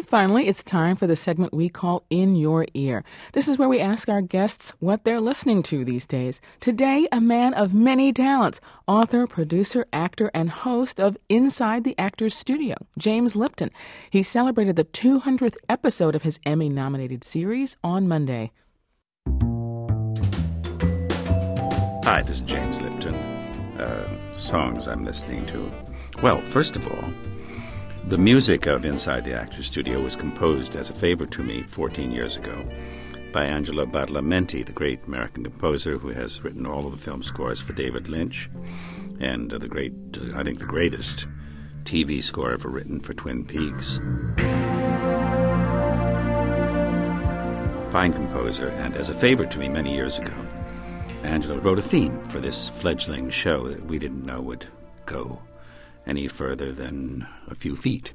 finally, it's time for the segment we call In Your Ear. This is where we ask our guests what they're listening to these days. Today, a man of many talents, author, producer, actor, and host of Inside the Actors Studio, James Lipton. He celebrated the 200th episode of his Emmy-nominated series on Monday. Hi, this is James Lipton. Songs I'm listening to. Well, first of all, the music of Inside the Actors Studio was composed as a favor to me 14 years ago by Angelo Badalamenti, the great American composer who has written all of the film scores for David Lynch and the greatest TV score ever written for Twin Peaks. Fine composer, and as a favor to me many years ago, Angelo wrote a theme for this fledgling show that we didn't know would go any further than a few feet.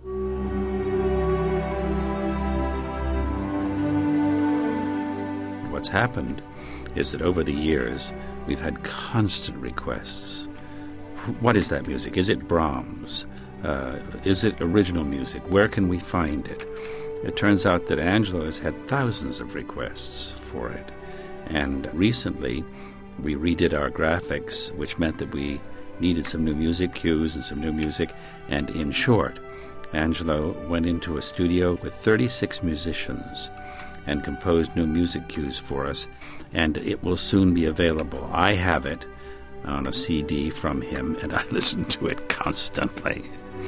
What's happened is that over the years, we've had constant requests. What is that music? Is it Brahms? Is it original music? Where can we find it? It turns out that Angelo has had thousands of requests for it. And recently, we redid our graphics, which meant that we needed some new music cues and some new music. And in short, Angelo went into a studio with 36 musicians and composed new music cues for us. And it will soon be available. I have it on a CD from him, and I listen to it constantly.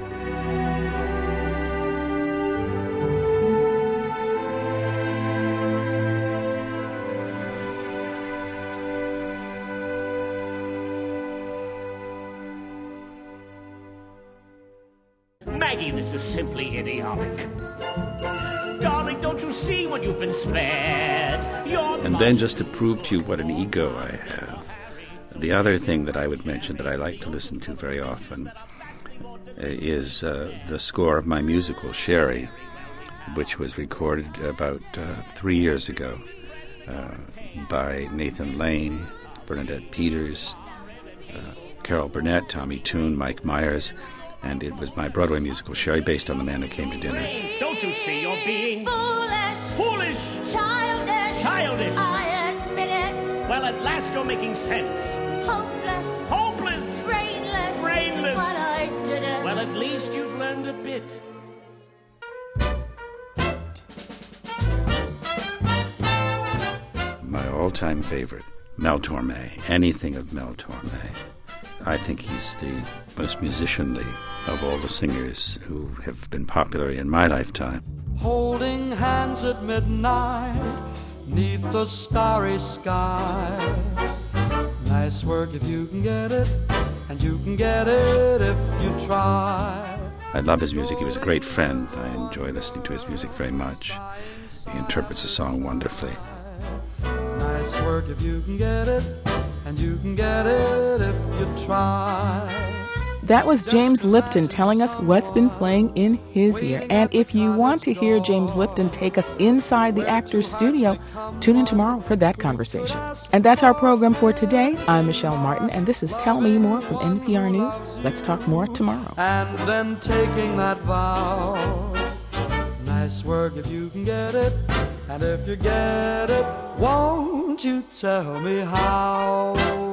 Maggie, this is simply idiotic. Darling, don't you see what you've been spared? And then just to prove to you what an ego I have, the other thing that I would mention that I like to listen to very often is the score of my musical, Sherry, which was recorded about 3 years ago by Nathan Lane, Bernadette Peters, Carol Burnett, Tommy Tune, Mike Myers. And it was my Broadway musical, Sherry, based on The Man Who Came to Dinner. Don't you see you're being foolish, childish, I admit it. Well, at last you're making sense. Hopeless, brainless, but I did it. Well, at least you've learned a bit. My all-time favorite, Mel Torme. Anything of Mel Torme. I think he's the most musicianly of all the singers who have been popular in my lifetime. Holding hands at midnight, 'neath the starry sky. Nice work if you can get it, and you can get it if you try. I love his music. He was a great friend. I enjoy listening to his music very much. He interprets a song wonderfully. Nice work if you can get it, and you can get it if you try. That was James Lipton telling us what's been playing in his ear. And if you want to hear James Lipton take us inside the Actors Studio, tune in tomorrow for that conversation. And that's our program for today. I'm Michelle Martin, and this is Tell Me More from NPR News. Let's talk more tomorrow. And then taking that vow, nice work if you can get it, and if you get it, won't you tell me how?